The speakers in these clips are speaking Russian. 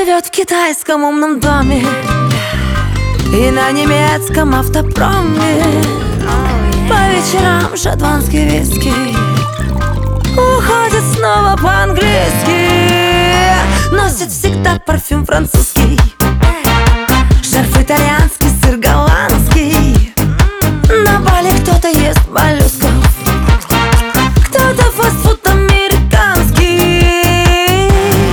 живет в китайском умном доме и на немецком автопроме. По вечерам шотландский виски, уходит снова по-английски. Носит всегда парфюм французский, шарф итальянский, сыр голландский. На Бали кто-то ест моллюсков, кто-то фастфуд американский.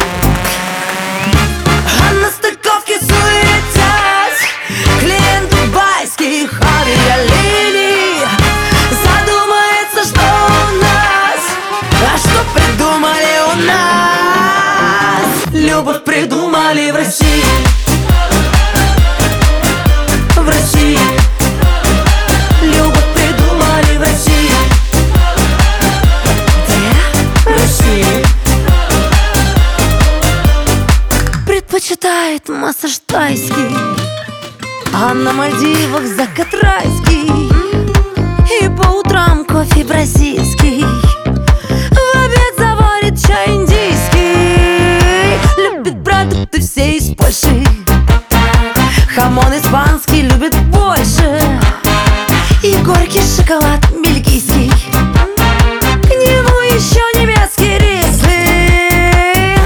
А на стыковке суетясь клиент дубайских авиалиний задумается, что у нас, а что придумали у нас. Любовь придумали в России, в России. Любовь придумали в России. Где? В России. Предпочитает массаж тайский, а на Мальдивах закат райский. И по утрам кофе бразильский, в обед заварит чай индийский. Любит продукты все из Польши, хамон испанский любит больше, и горький шоколад бельгийский, к нему еще немецкий рислинг.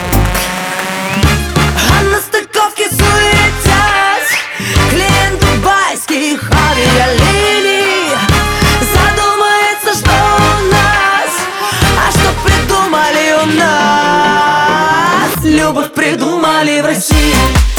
А на стыковке суетясь клиент дубайских авиалиний задумается, что у нас, а что придумали у нас. Любовь придумали в России.